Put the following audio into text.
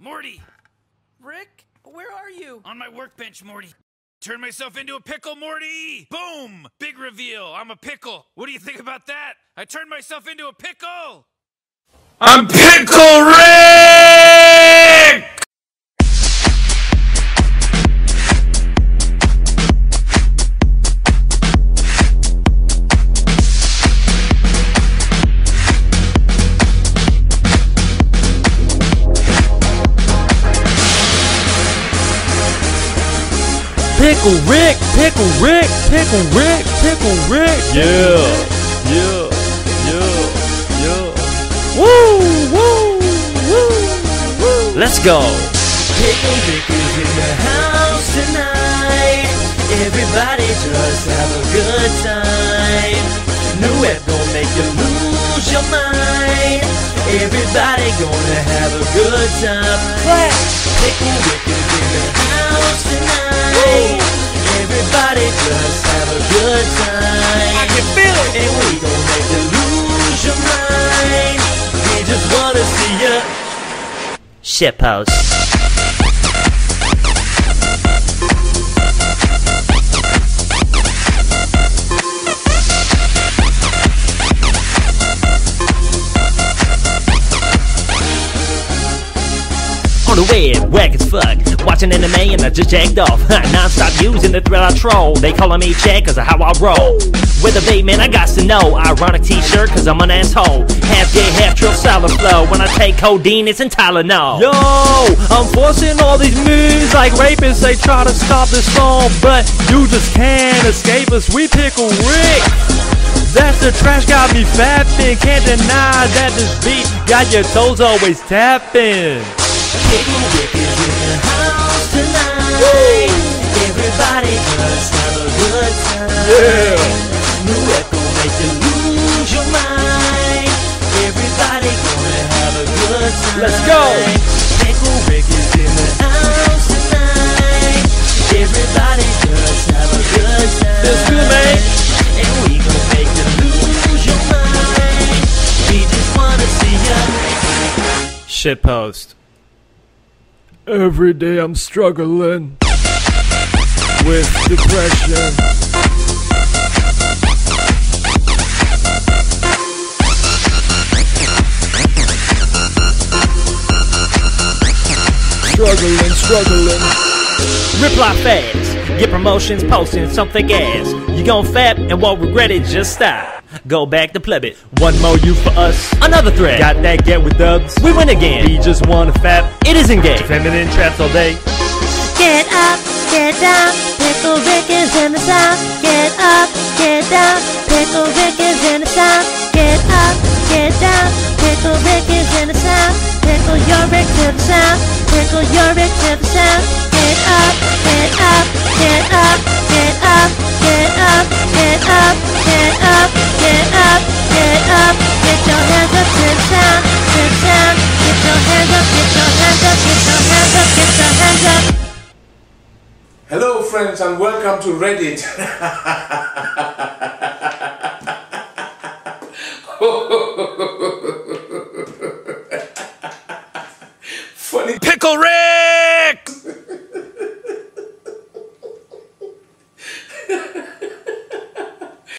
Morty! Rick, where are you? On my workbench, Morty. Turn myself into a pickle, Morty! Boom! Big reveal, I'm a pickle. What do you think about that? I turned myself into a pickle! I'm Pickle Rick! Pickle Rick, Pickle Rick, Pickle Rick, Pickle Rick. Yeah. Woo, woo, woo, woo. Let's go. Pickle Rick is in the house tonight. Everybody just have a good time. New app gonna make you lose your mind. Everybody gonna have a good time. Clap. Pickle Rick is in the house tonight. Everybody just have a good time. I can feel it. And we gon' make you lose your mind. We just wanna see ya. Shitpost. On the web, whack as fuck. Watching anime and I just jacked off. Non-stop using the thread I troll. They calling me Chad cause of how I roll. With a bait, man, I got to know. Ironic t-shirt cause I'm an asshole. Half gay, half trill solid flow. When I take codeine, it's in Tylenol. Yo, I'm forcing all these moves like rapists. They try to stop this song, but you just can't escape us. We Pickle Rick. That's the trash got me fapping. Can't deny that this beat got your toes always tapping. Pickle Rick is in the house tonight. Woo! Everybody just have a good time. Yeah. New app gon' make you lose your mind. Everybody gonna have a good time. Let's go. Pickle Rick is in the house tonight. Everybody just have a good time. Feels good, man. And we gon' make you lose your mind. We just wanna see ya. Shitpost. Every day I'm struggling with depression. Struggling. Reply fast. Get promotions posting something ass. You gon' fap and won't regret it, just stop. Go back to pleb it. One more you for us. Another thread. Got that get with dubs. We win again. We just wanna fap. It isn't gay. Feminine traps all day. Get up, get down, Pickle Rick is in the sound. Get up, get down, Pickle Rick is in the sound. Get up, get down, Pickle Rick is in the sound. Pickle your Rick to the sound. Pickle your Rick to the sound. Get up, get up, get up, get up, get up, get up, get up, get up, get up. Get your hands up to the sound, to the sound. Get your hands up, get your hands up, get your hands up, get your hands up. Hello friends and welcome to Reddit. Funny Pickle Rick!